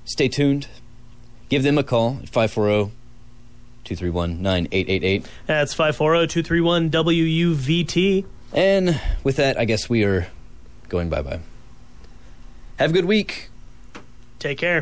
stay tuned. Give them a call at 540-231-9888. That's 540-231-WUVT. And with that, I guess we are going bye-bye. Have a good week. Take care.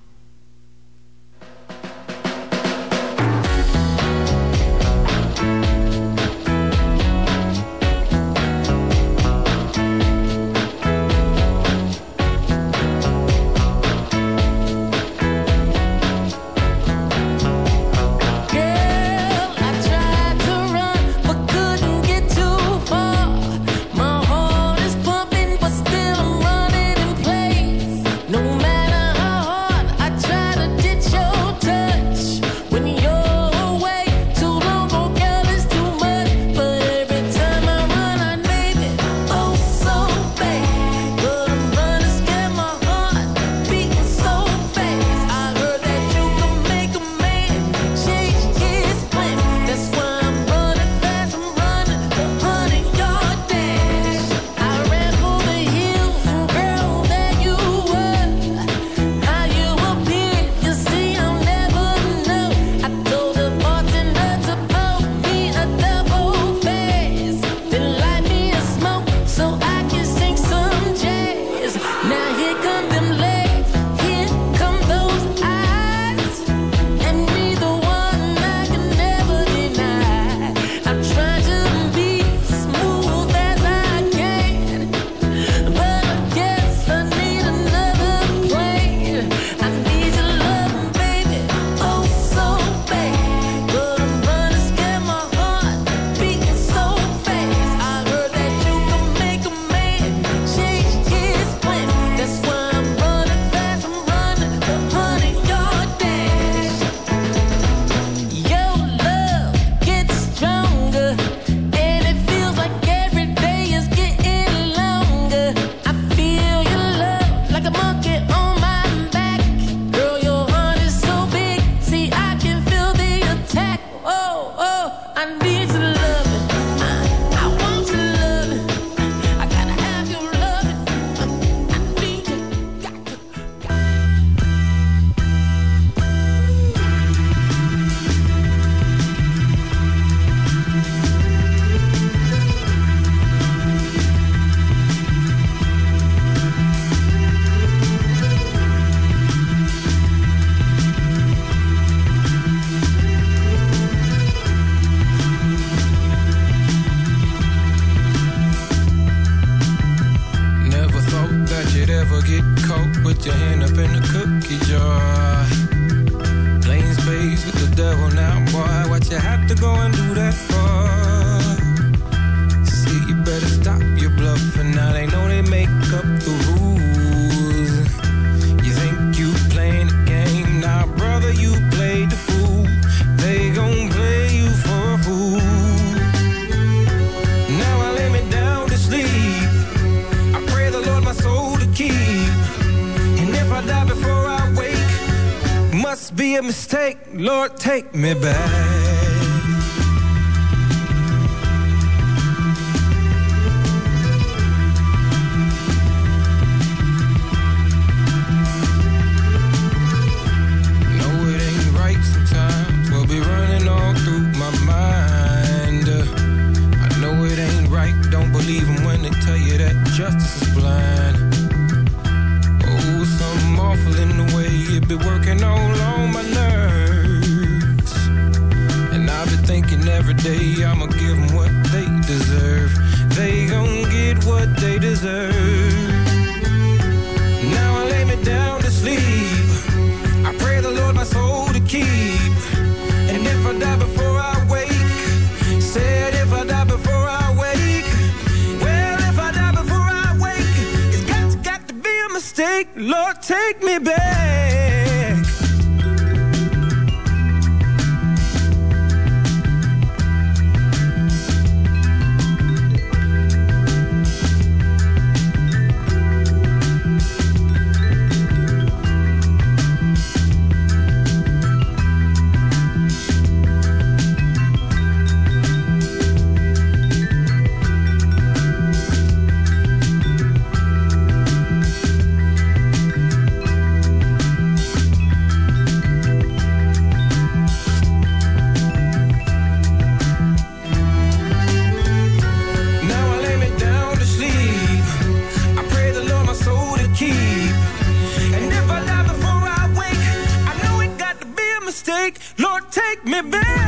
Lord, take me back. No, it ain't right sometimes. We'll be running all through my mind. I know it ain't right. Don't believe them when they tell you that justice is blind. Oh, something awful in the way it be working all on my nerves. I've been thinking every day I'ma give them what they deserve. They gon' get what they deserve. Now I lay me down to sleep. I pray the Lord my soul to keep. And if I die before I wake, said if I die before I wake, well if I die before I wake, it's got to be a mistake. Lord, take me back. take, Lord, take me back.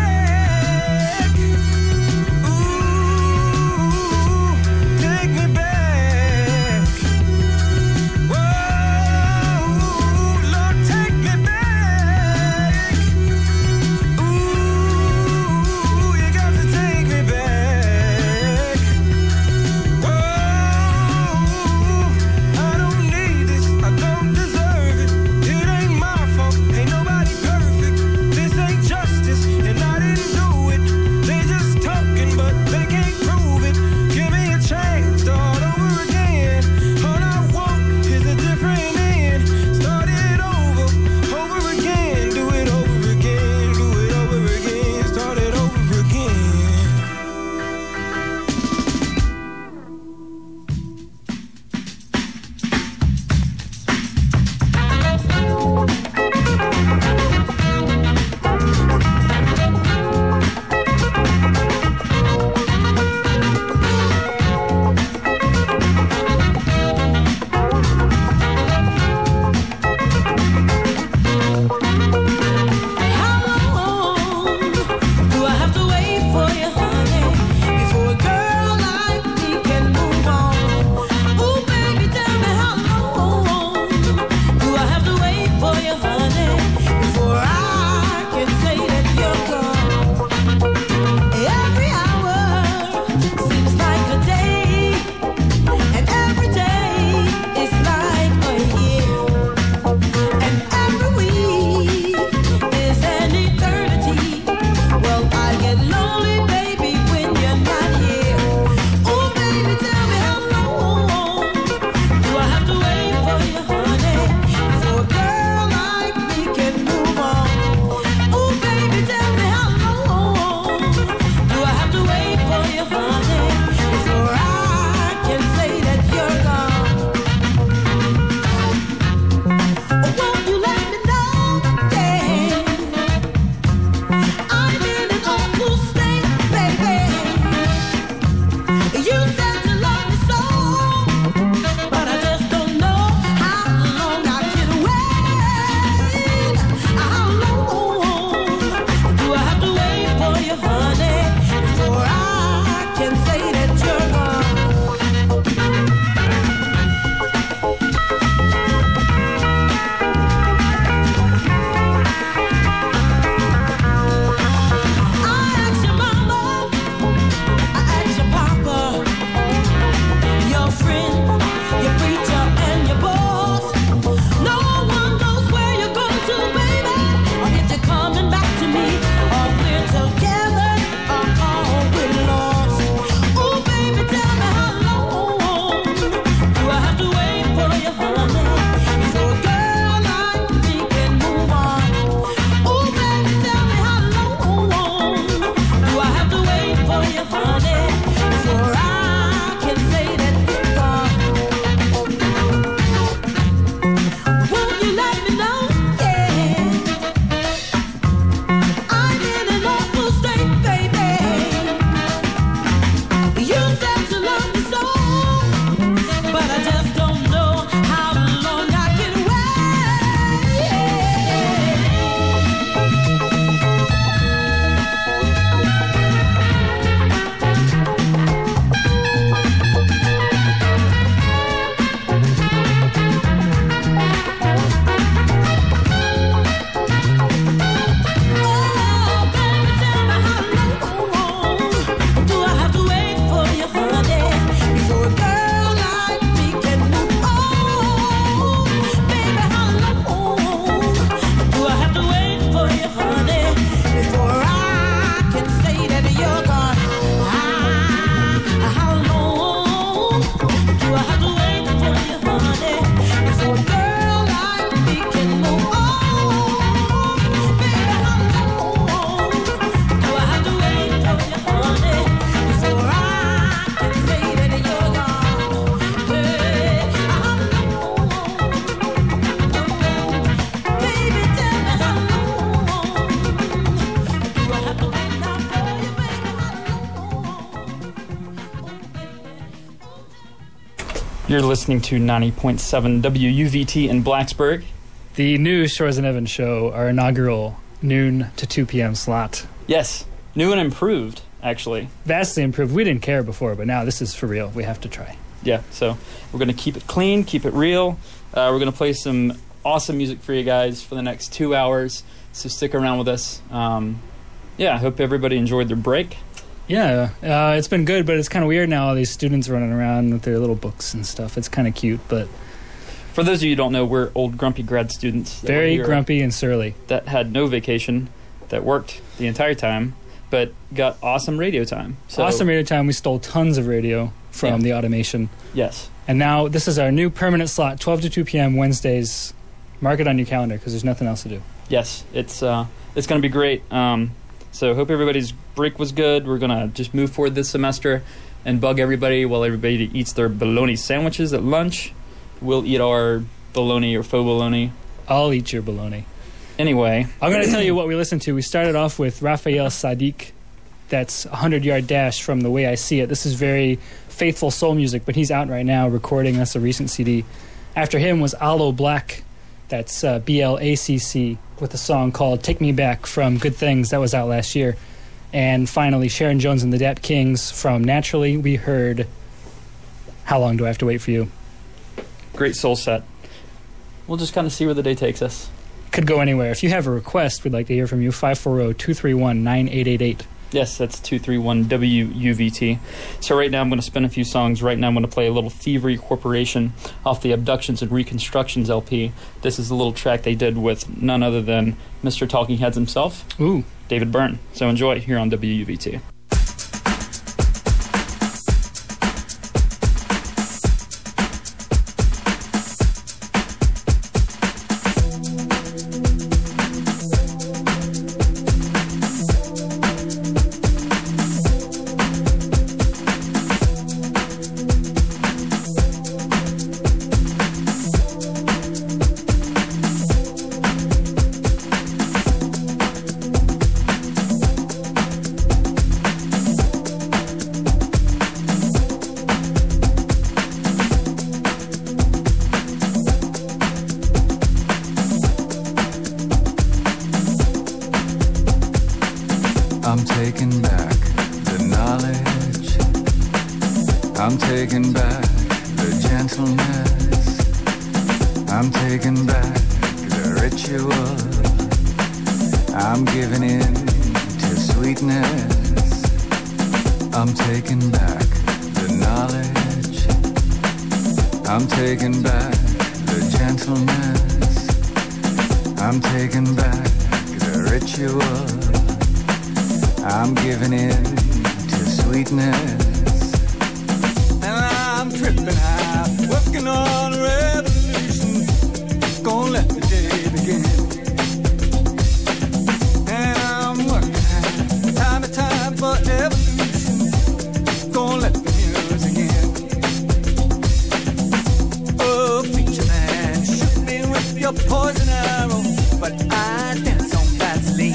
You're listening to 90.7 WUVT in Blacksburg. The new Shores and Evans show, our inaugural noon to 2 p.m. slot. Yes, new and improved, actually. Vastly improved. We didn't care before, but now this is for real. We have to try. Yeah, so we're going to keep it clean, keep it real. We're going to play some awesome music for you guys for the next 2 hours, so stick around with us. I hope everybody enjoyed their break. Yeah, it's been good, but it's kind of weird now, all these students running around with their little books and stuff. It's kind of cute, but... For those of you who don't know, we're old grumpy grad students. Very grumpy and surly. That had no vacation, that worked the entire time, but got awesome radio time. So, awesome radio time. We stole tons of radio from the automation. Yes. And now this is our new permanent slot, 12 to 2 p.m. Wednesdays. Mark it on your calendar because there's nothing else to do. Yes, it's going to be great. So hope everybody's break was good. We're going to just move forward this semester and bug everybody while everybody eats their bologna sandwiches at lunch. We'll eat our bologna or faux bologna. I'll eat your bologna. Anyway. I'm going to tell you what we listened to. We started off with Raphael Saadiq. That's 100-Yard Dash from The Way I See It. This is very faithful soul music, but he's out right now recording. That's a recent CD. After him was Aloe Black. That's BLACC with a song called Take Me Back from Good Things. That was out last year. And finally, Sharon Jones and the Dat Kings from Naturally. We heard How Long Do I Have to Wait for You? Great soul set. We'll just kind of see where the day takes us. Could go anywhere. If you have a request, we'd like to hear from you. 540-231-9888. Yes, that's 231-WUVT. So right now I'm going to spin a few songs. Right now I'm going to play a little Thievery Corporation off the Abductions and Reconstructions LP. This is a little track they did with none other than Mr. Talking Heads himself, David Byrne. So enjoy here on WUVT. I'm taking back the knowledge. I'm taking back the gentleness. I'm taking back the ritual. I'm giving in to sweetness. I'm taking back the knowledge. I'm taking back the gentleness. I'm taking back the ritual. I'm giving in to sweetness. And I'm tripping out, working on a revolution. Gonna let the day begin. And I'm working out, time and time for evolution. Gonna let the music in. Oh, feature man, shoot me with your poison arrow, but I dance on Vaseline.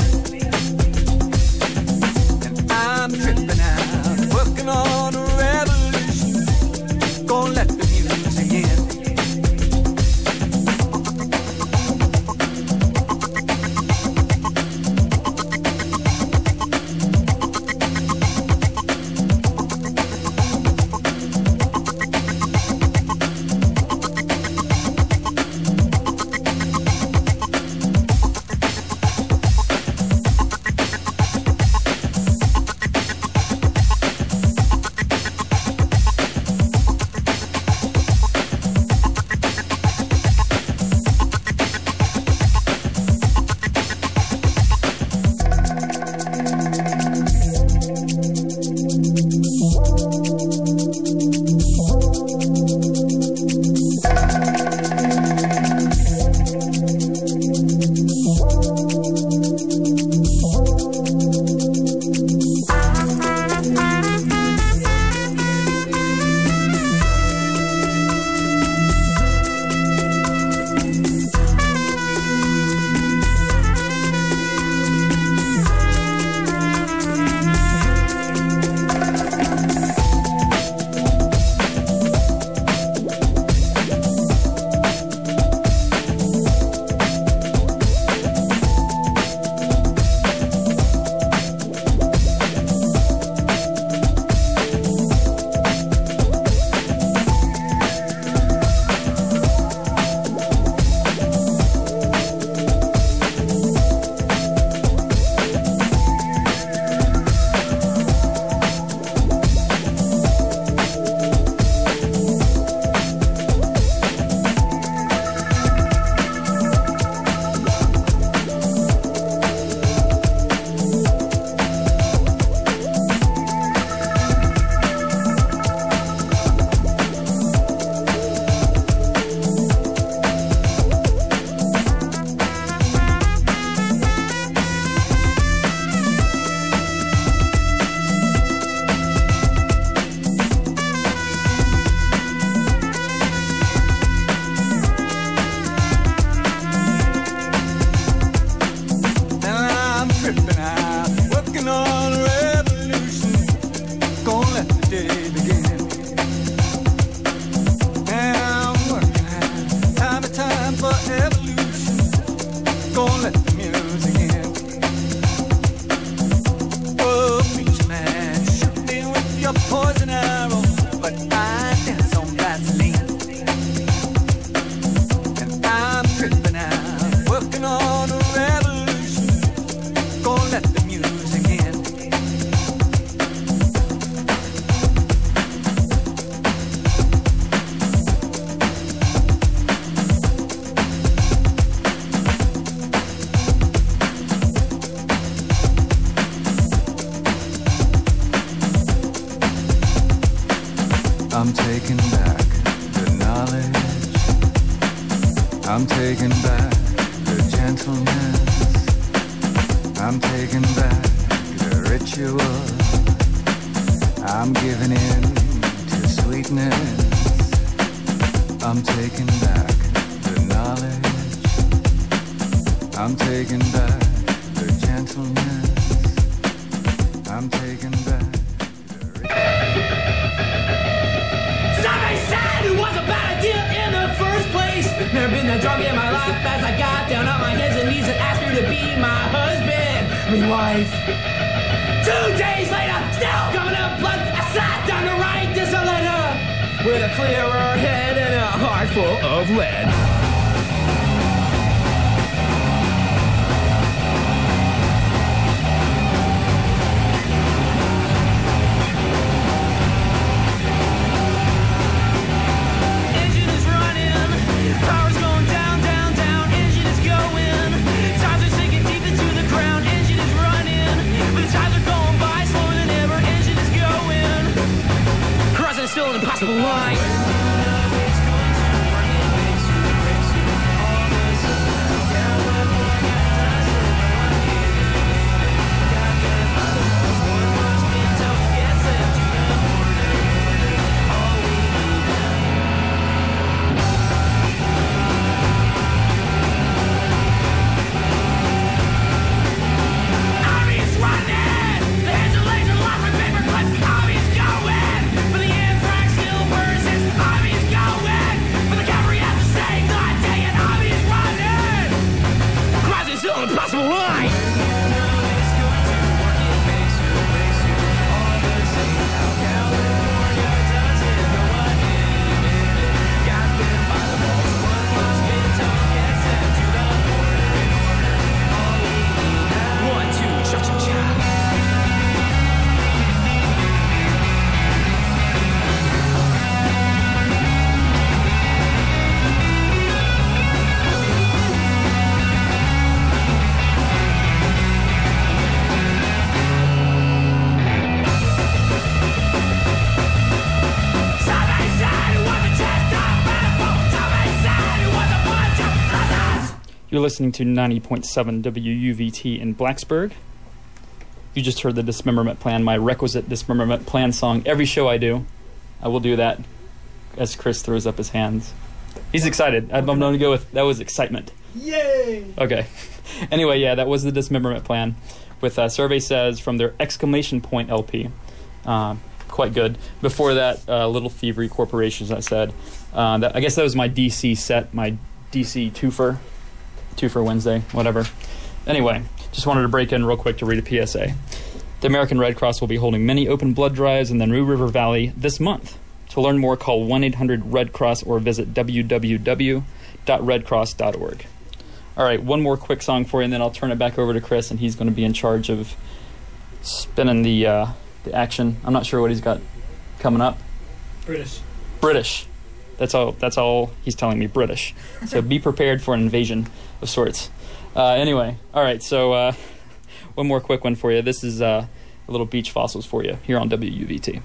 I'm tripping out, working on a revolution. Gonna let the music in. Gonna let the music in. Oh, preacher man, shoot me with your poison arrow, but I dance on Vaseline. And I'm tripping out, working on a revolution. Gonna let the music in. I'm taking back the knowledge. I'm taking back the gentleness. I'm taking back the ritual. I'm giving in to sweetness. I'm taking back the knowledge. I'm taking back the gentleness. I'm taking back the ritual. Somebody said it was a bad idea in the first place. Never been that drunk in my life as I got down on my hands and knees and asked her to be my husband, my wife. 2 days later, still coming up blood, I sat down to write this a letter with a clearer head and a heart full of lead. Still an impossible line. Impossible line. You're listening to 90.7 WUVT in Blacksburg. You just heard the Dismemberment Plan, my requisite Dismemberment Plan song. Every show I do, I will do that as Chris throws up his hands. He's excited. I'm going to go with, that was excitement. Yay! Okay. Anyway, yeah, that was the Dismemberment Plan with Survey Says from their Exclamation Point LP. Quite good. Before that, Little Thievery Corporations, I said. I guess that was my DC set, my DC twofer. 2 for Wednesday, whatever. Anyway, just wanted to break in real quick to read a PSA. The American Red Cross will be holding many open blood drives in the New River Valley this month. To learn more, call 1-800-RED-CROSS or visit www.redcross.org. All right, one more quick song for you, and then I'll turn it back over to Chris, and he's going to be in charge of spinning the action. I'm not sure what he's got coming up. British. That's all he's telling me, British. So be prepared for an invasion of sorts. Anyway, all right, so one more quick one for you. This is a little Beach Fossils for you here on WUVT.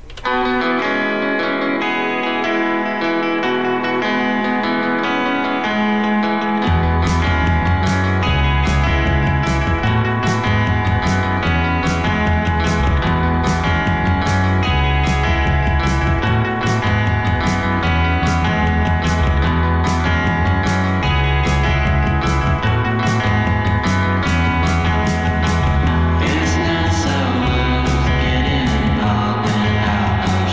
It's not so worth getting involved in.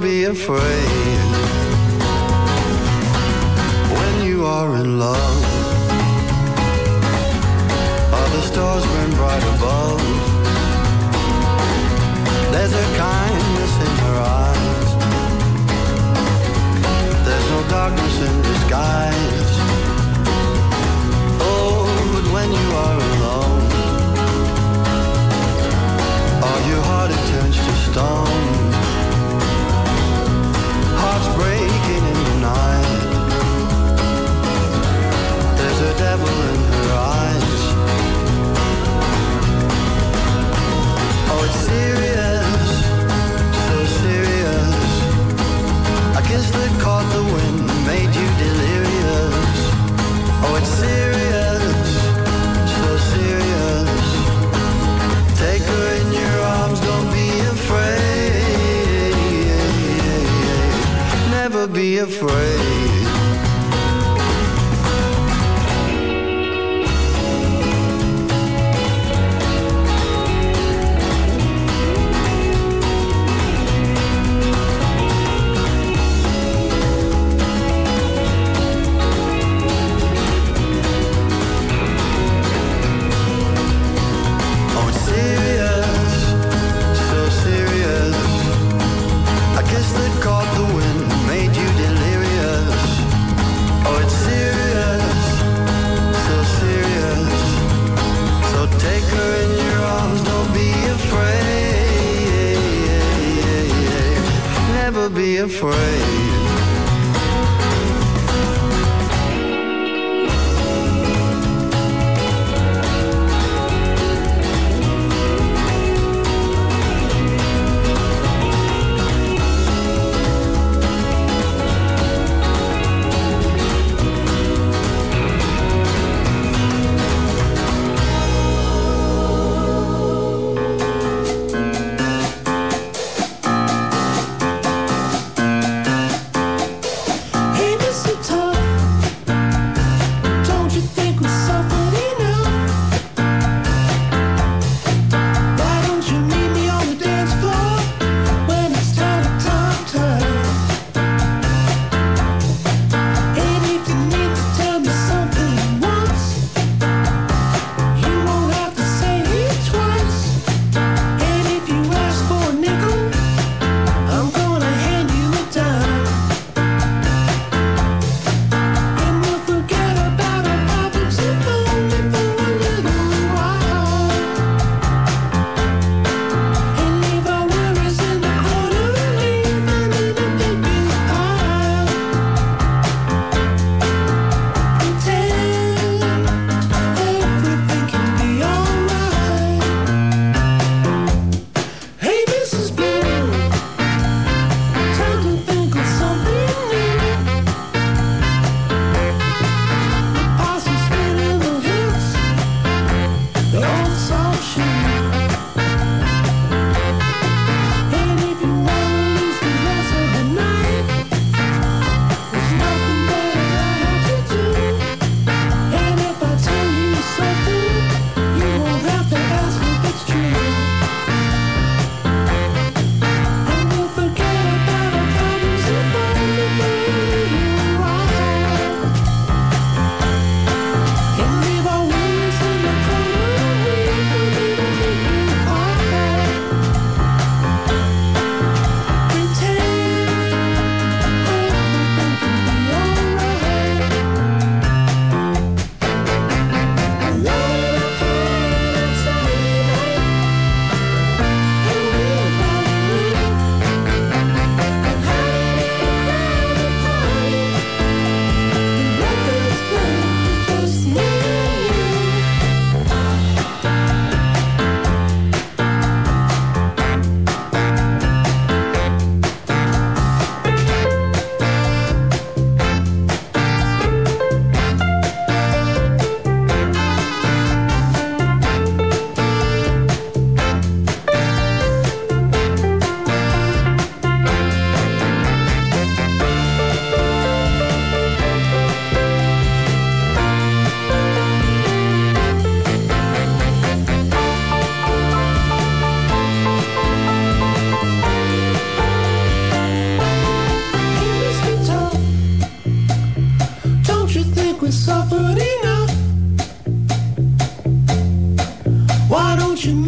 be afraid when you are in love. All the stars burn bright above. There's a kindness in her eyes. There's no darkness in disguise. Oh, but when you are alone, all your heart it turns to stone. Hearts breaking in the night. There's a devil in her eyes. Oh, it's serious, so serious. I guess that caught the wind and made you delirious. Oh, it's serious, so serious. Take her in your arms, don't be afraid. Never be afraid. Be afraid.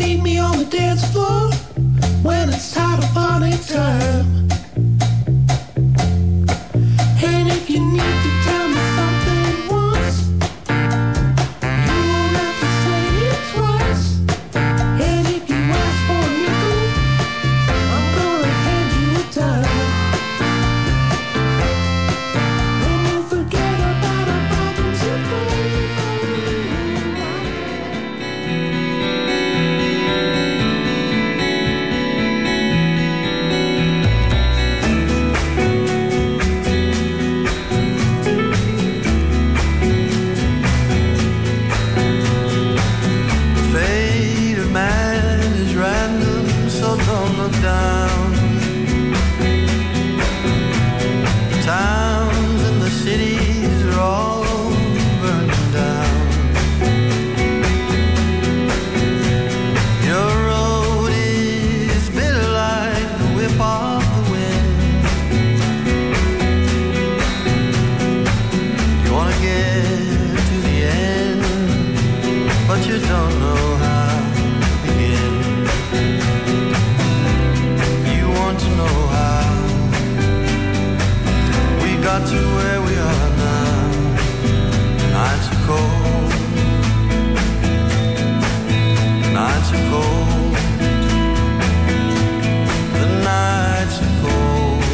meet me on the dance floor when it's telephonic time. And if you need to tell me something once, you won't have to say it twice. And if you ask for a nickel, I'm gonna hand you a dime. And you'll forget about our problems and Fate of man is random, so don't look down. The towns and the cities are all burning down. Your road is bitter like the whip of the wind. You wanna get to the end, but you don't know how to begin. You want to know how we got to where we are now. Nights are cold. Nights are cold. The nights are cold.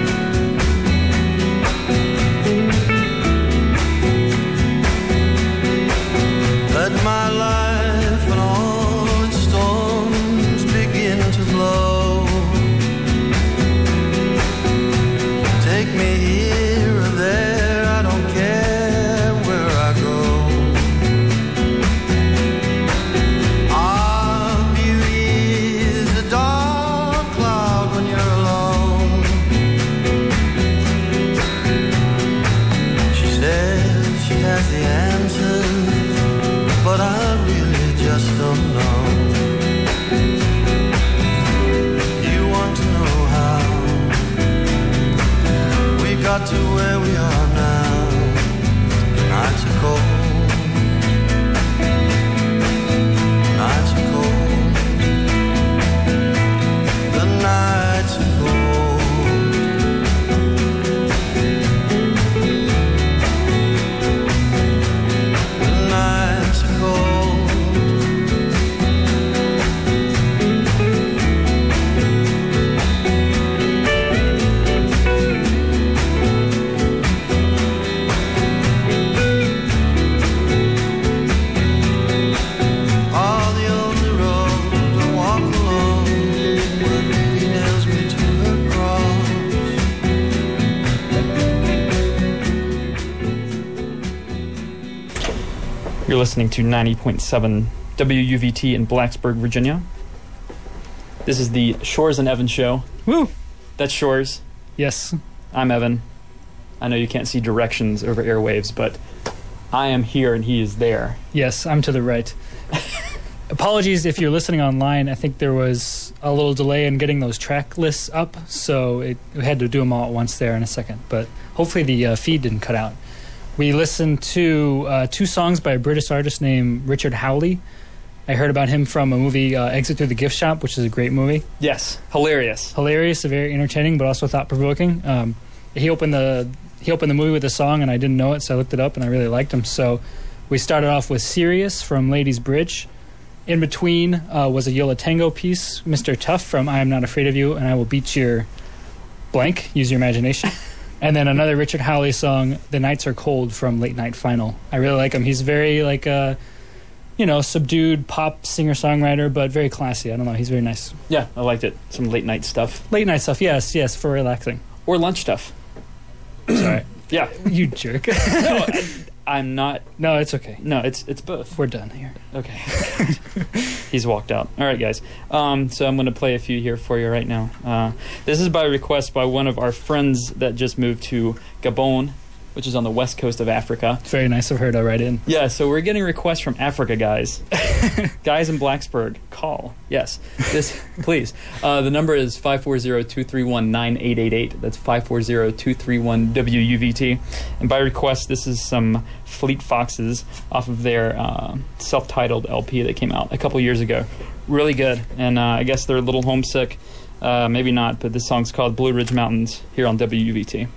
Let my life and all its storms begin to blow. Take me here or there, I don't care where I go. Our beauty is a dark cloud when you're alone. She says she has the answers, but I really just don't know. You want to know how we got to where we are now. Nights are cold. Nights are cold. The nights are cold. The nights are cold. All the only road to walk alone where he nails me to her cross. You're listening to 90.7 WUVT in Blacksburg, Virginia. This is the Shores and Evan show. Woo! That's Shores. Yes. I'm Evan. I know you can't see directions over airwaves, but I am here and he is there. Yes, I'm to the right. Apologies if you're listening online. I think there was a little delay in getting those track lists up, so we had to do them all at once there in a second. But hopefully the feed didn't cut out. We listened to two songs by a British artist named Richard Howley. I heard about him from a movie, Exit Through the Gift Shop, which is a great movie. Yes, hilarious. Hilarious, very entertaining, but also thought-provoking. He opened the movie with a song, and I didn't know it, so I looked it up, and I really liked him. So we started off with Sirius from Ladies Bridge. In between was a Yo La Tengo piece, Mr. Tough from I Am Not Afraid of You, and I Will Beat Your Blank, Use Your Imagination. And then another Richard Howley song, The Nights Are Cold from Late Night Final. I really like him. He's very, subdued pop singer-songwriter, but very classy. I don't know. He's very nice. Yeah, I liked it. Some late night stuff. Late night stuff, yes, for relaxing. Or lunch stuff. Sorry. Yeah. You jerk. No, I'm not. No, it's okay. No, it's both. We're done here. Okay. He's walked out. All right, guys. So I'm going to play a few here for you right now. This is by request by one of our friends that just moved to Gabon. which is on the west coast of Africa. It's very nice of her to write in. Yeah, so we're getting requests from Africa, guys. Guys in Blacksburg, call. Yes, this please. The number is 540-231-9888. That's 540-231-WUVT. And by request, this is some Fleet Foxes off of their self-titled LP that came out a couple years ago. Really good, and I guess they're a little homesick. Maybe not, but this song's called Blue Ridge Mountains here on WUVT.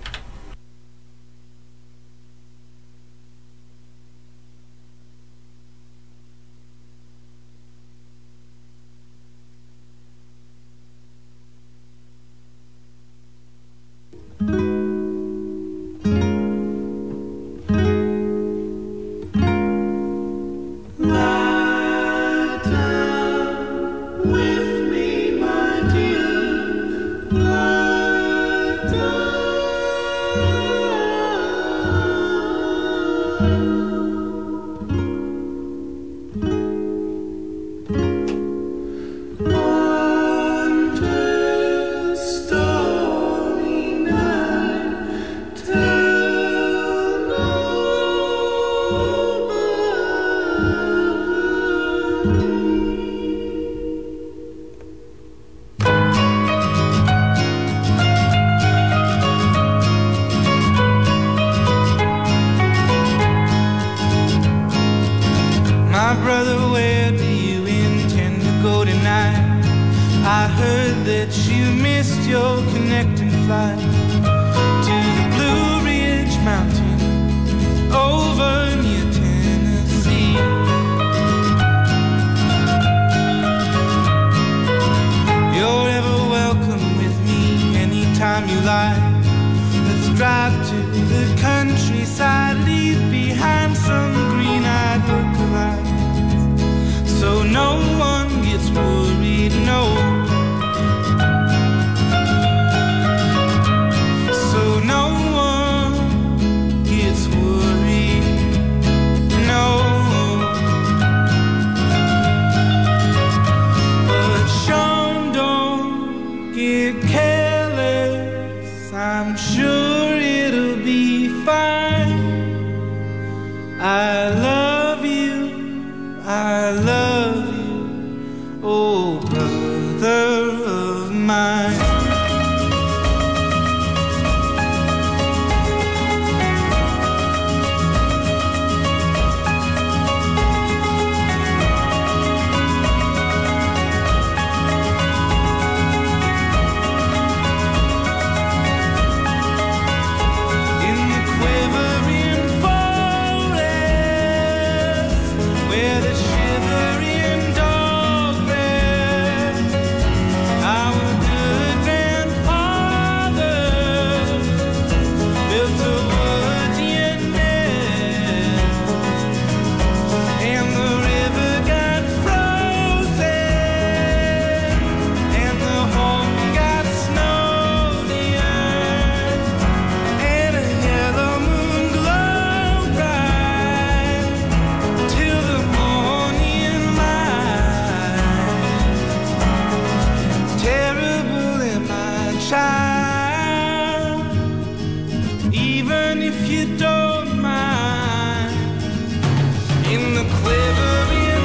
My brother, where do you intend to go tonight? I heard that you missed your connecting flight to the Blue Ridge Mountain over near Tennessee. You're ever welcome with me anytime you like. Let's drive to the countryside, leave behind some green-eyed lookalikes, so no one gets worried, no. So no one gets worried, no. But Sean, don't get careless, I'm sure it'll be fine. I love you, I love you, oh brother of mine. In the quivering forest, where the shivering dog rests, our good grandfather built a wooden nest, and the river got frozen, and the home got snowed in, and a yellow moon glowed bright till the morning light. Terrible am I, child, even if you don't mind. In the quivering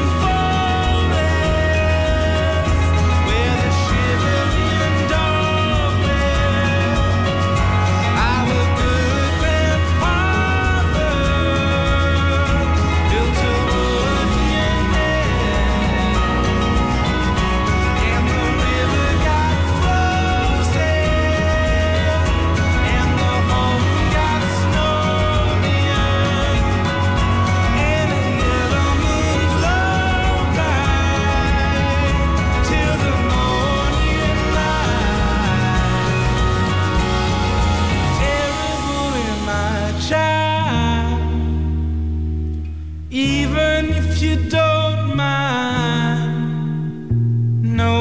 forest, where the shivering dog rests, our good grandfather built a wooden nest, and the river got frozen, and the home got snowed in, and a yellow moon glowed bright till the morning light. Terrible am I, child, even if you don't mind, no.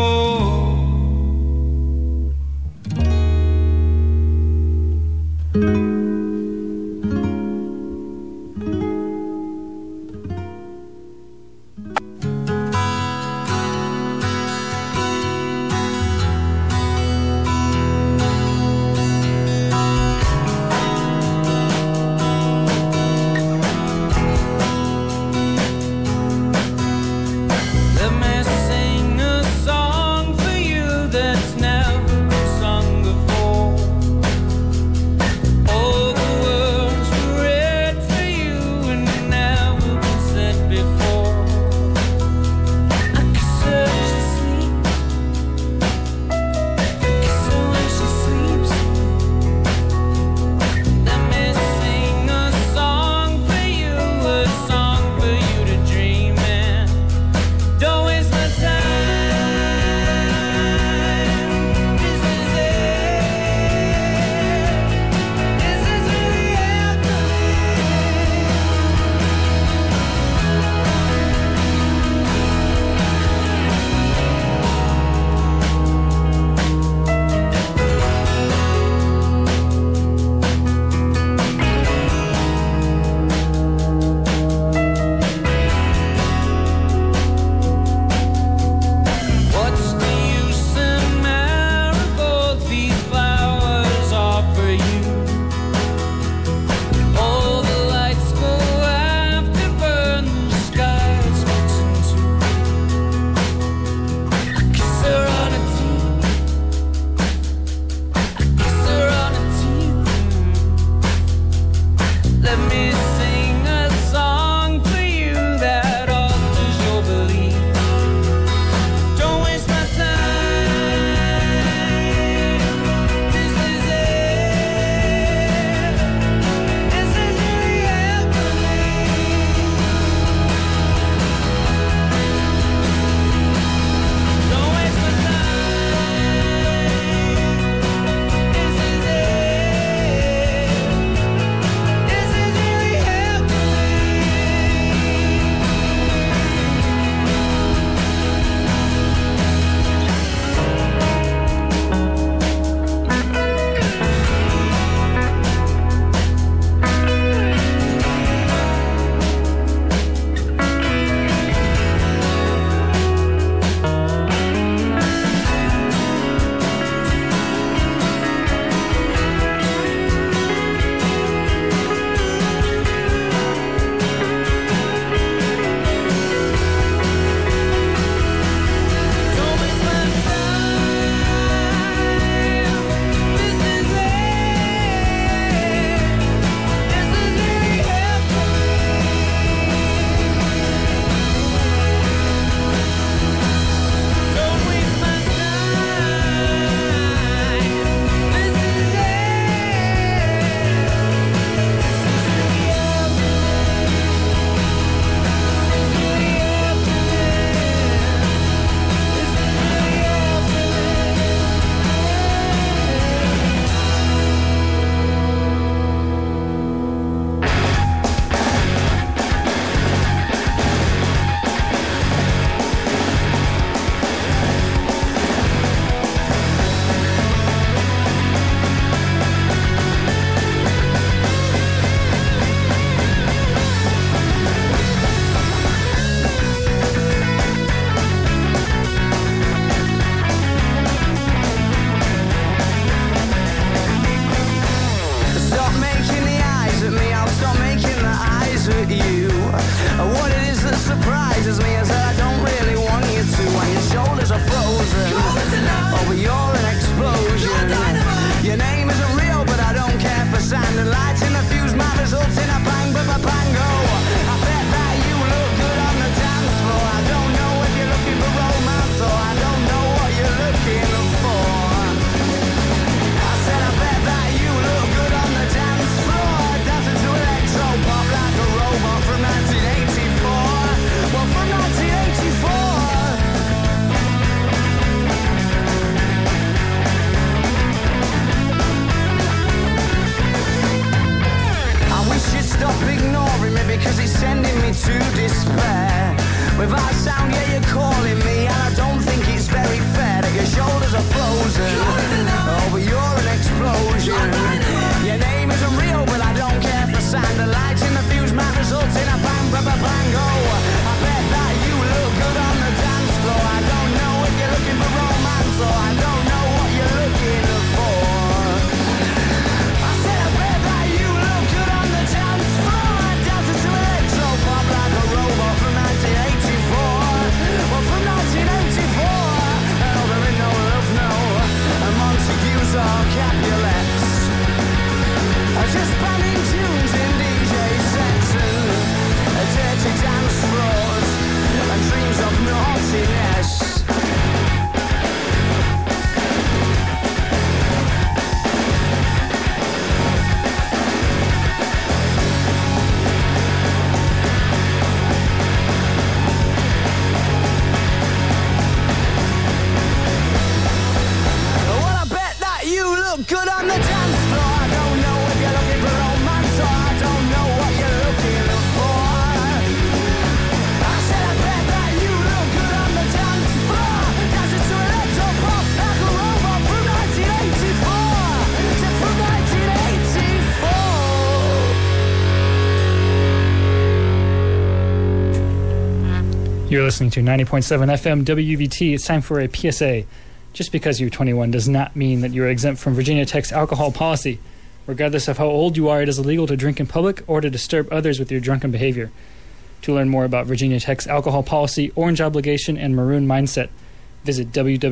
You're listening to 90.7 FM WVT. It's time for a PSA. Just because you're 21 does not mean that you're exempt from Virginia Tech's alcohol policy. Regardless of how old you are, it is illegal to drink in public or to disturb others with your drunken behavior. To learn more about Virginia Tech's alcohol policy, orange obligation, and maroon mindset, visit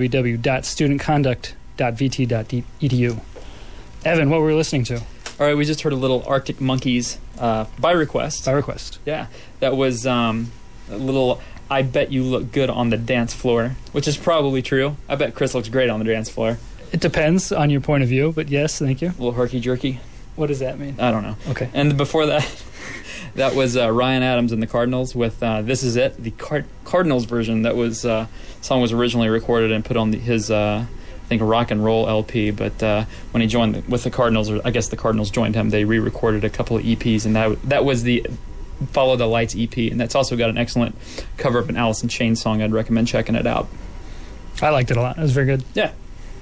www.studentconduct.vt.edu. Evan, what were we listening to? All right, we just heard a little Arctic Monkeys by request. By request. Yeah, that was a little I Bet You Look Good on the Dance Floor, which is probably true. I bet Chris looks great on the dance floor. It depends on your point of view, but yes, thank you. A little herky-jerky. What does that mean? I don't know. Okay. And before that, that was Ryan Adams and the Cardinals with This Is It, the Cardinals version. That was song was originally recorded and put on his, I think, rock and roll LP. But when he joined with the Cardinals, or I guess the Cardinals joined him, they re-recorded a couple of EPs, and that was the Follow the Lights EP. And that's also got an excellent cover of an Alice in Chains song. I'd recommend checking it out. I liked it a lot. It was very good. Yeah.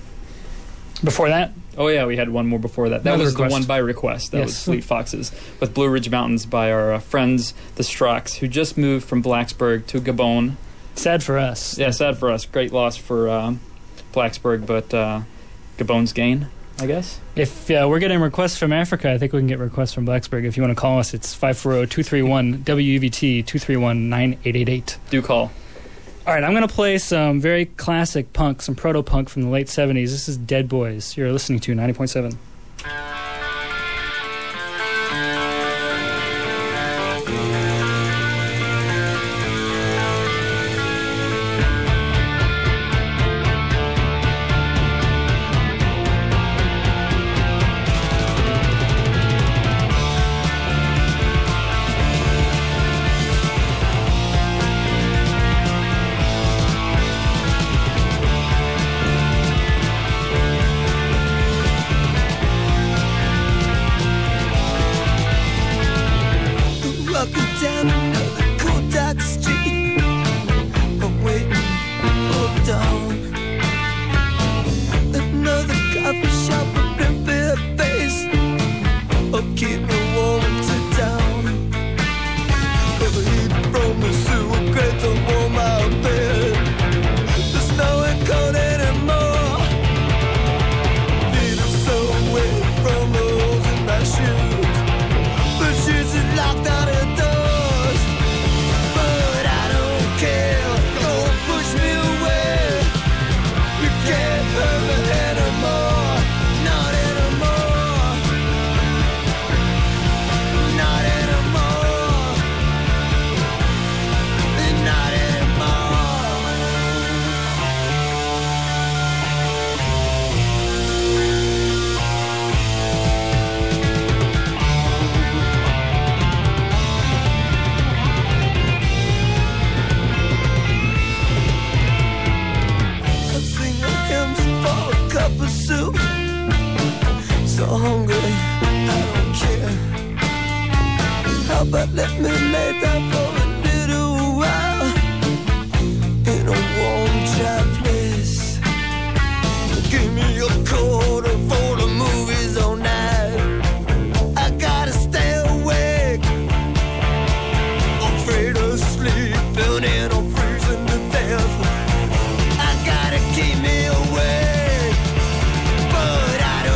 Before that? Oh, yeah, we had one more before that. That Another was request. The one by request. That was Fleet Foxes with Blue Ridge Mountains by our friends, the Strokes, who just moved from Blacksburg to Gabon. Sad for us. Yeah, sad for us. Great loss for Blacksburg, but Gabon's gain, I guess. If we're getting requests from Africa, I think we can get requests from Blacksburg. If you want to call us, it's 540-231-WVT, 231-9888. Do call. All right, I'm going to play some very classic punk, some proto-punk from the late 70s. This is Dead Boys. You're listening to 90.7.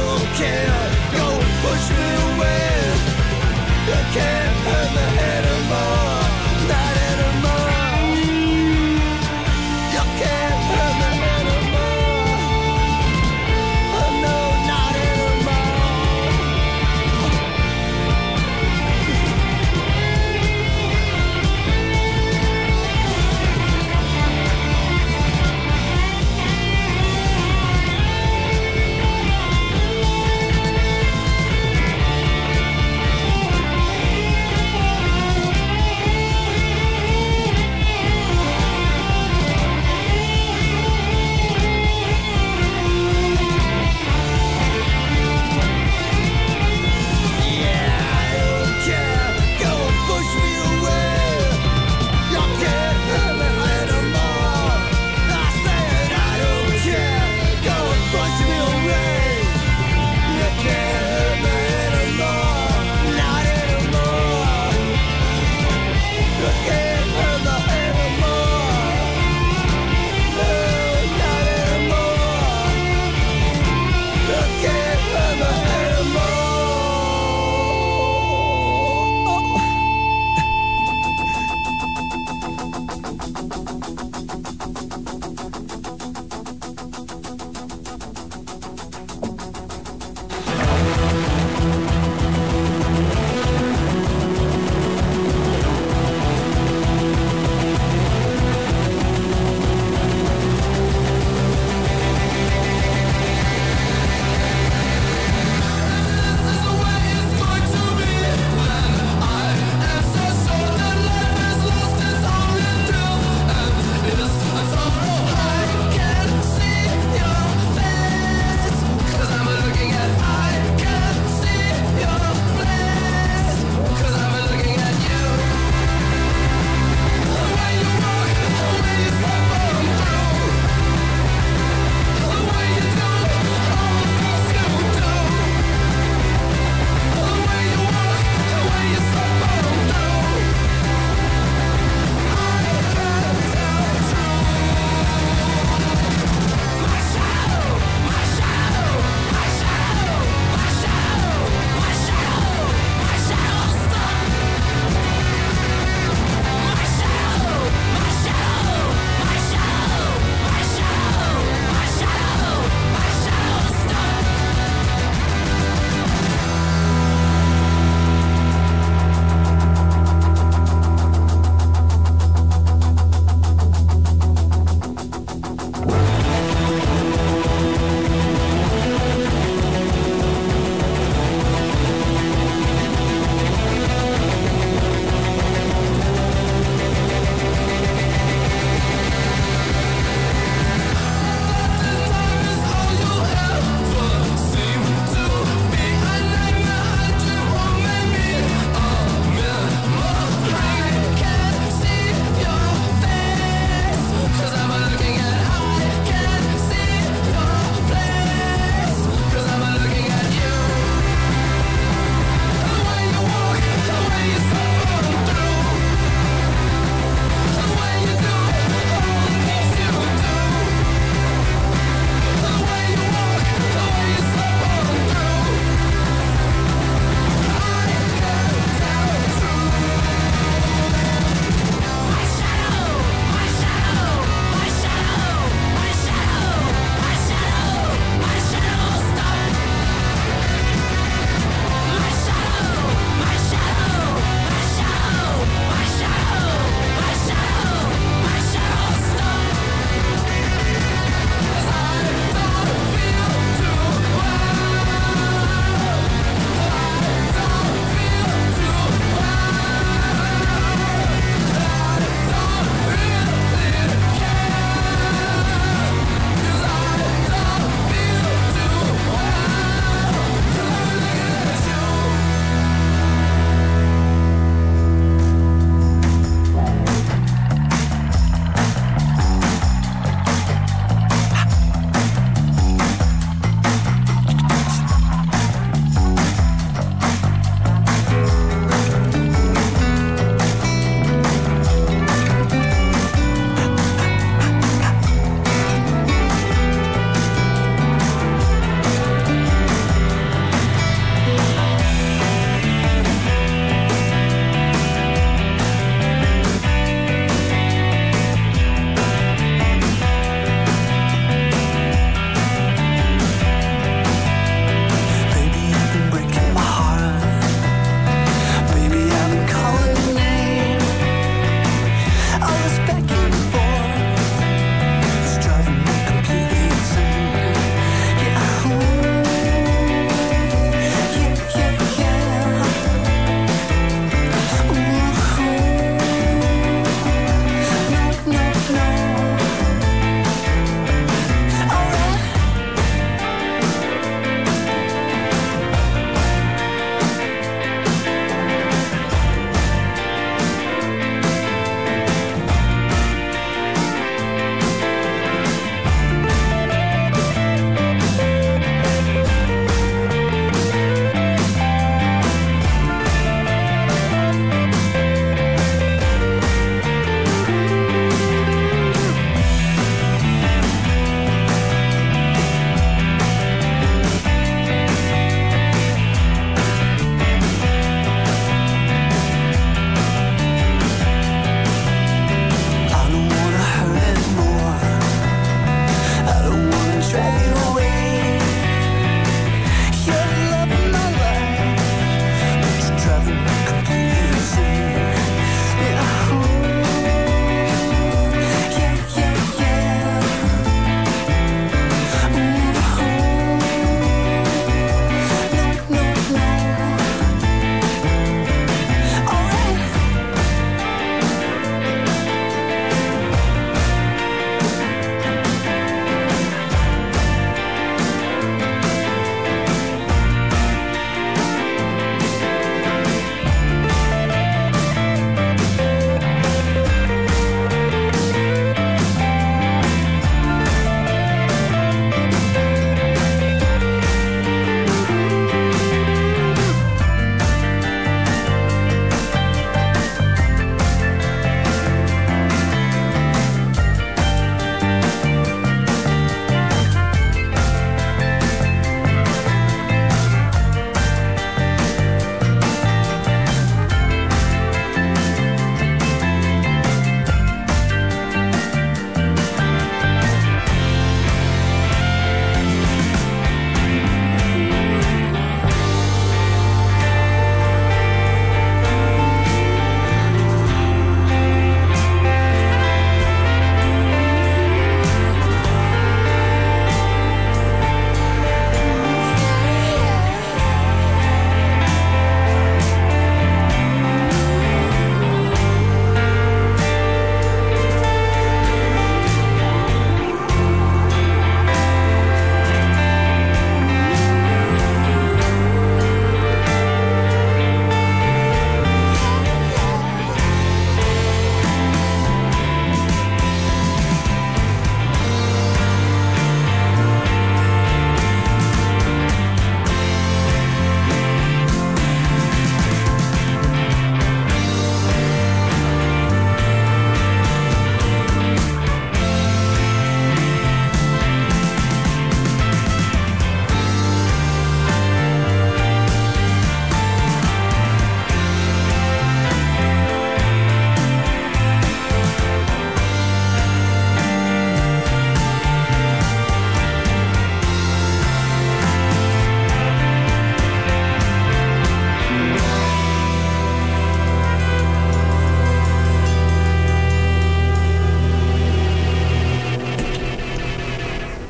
Can't hurt me anymore.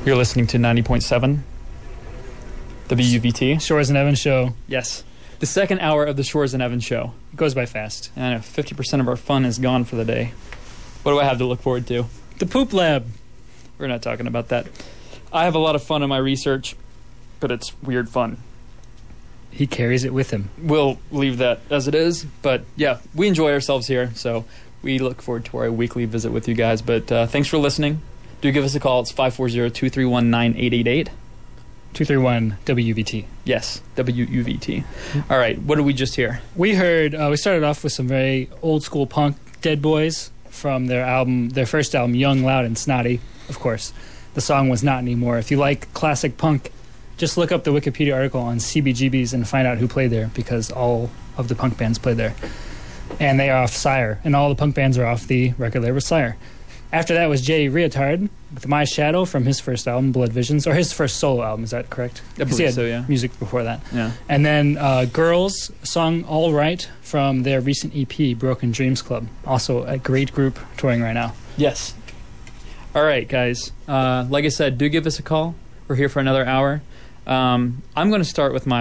You're listening to 90.7 WUVT. Shores and Evans show. Yes. The second hour of the Shores and Evans show. It goes by fast. And I know 50% of our fun is gone for the day. What do I have to look forward to? The Poop Lab. We're not talking about that. I have a lot of fun in my research, but it's weird fun. He carries it with him. We'll leave that as it is. But yeah, we enjoy ourselves here, so we look forward to our weekly visit with you guys. But thanks for listening. Do give us a call. It's 540-231-9888. 231 WUVT. Yes, WUVT. All right, what did we just hear? We heard, we started off with some very old school punk, Dead Boys, from their first album, Young, Loud, and Snotty, of course. The song was Not Anymore. If you like classic punk, just look up the Wikipedia article on CBGB's and find out who played there, because all of the punk bands played there. And they are off Sire, and all the punk bands are off the record label Sire. After that was Jay Reatard with My Shadow from his first album, Blood Visions, or his first solo album, is that correct? I believe so, yeah. Music before that. Yeah. And then Girls, song All Right from their recent EP, Broken Dreams Club. Also a great group touring right now. Yes. All right, guys. Like I said, do give us a call. We're here for another hour. I'm going to start with my